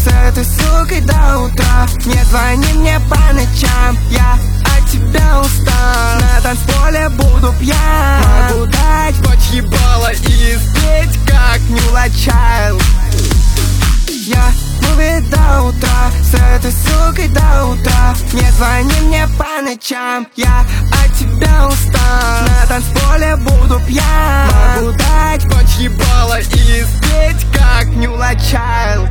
с этой сукой до утра. Не звони мне по ночам, я от тебя устал. На танцполе буду пьян, могу дать подъебало и спеть как Нюла Чайл. Я мувит до утра, с этой сукой до утра. Не звони мне по ночам, я от тебя устал. На танцполе буду пьян, могу дать подъебало и спеть как Нюла Чайл.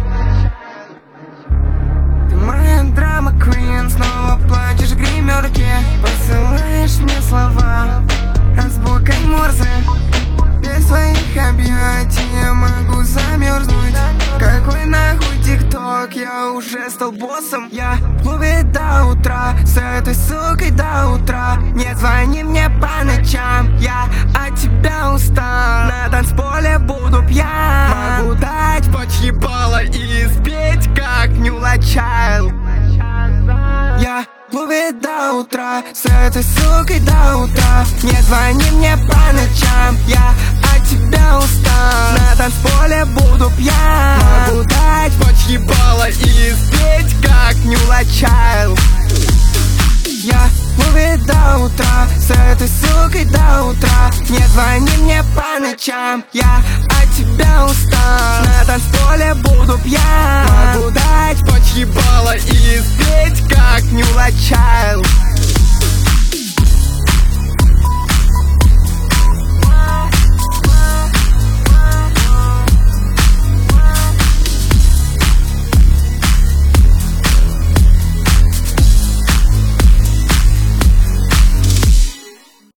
Ты моя драма квин, снова плачешь в гримерке. Посылаешь мне слова азбукой Морзе. Без своих объятий я могу замерзнуть. Какой нахуй тикток, я уже стал боссом. Я в клубе до утра, с этой сукой до утра. Не звони мне по ночам, я от тебя устал. На танцполе буду пьян, могу дать подъебало и спеть как Нюла Чайл. Я в клубе до утра, с этой сукой до утра. Не звони мне по ночам, я от тебя устал. На танцполе буду пьян, могу дать подъебало и спеть как Нюла Чайл. Я в клубе до утра, с этой сукой до утра. Не звони мне по ночам, я от тебя устал. На танцполе буду пьян, могу дать подъебало и спеть как Нюла Чайл.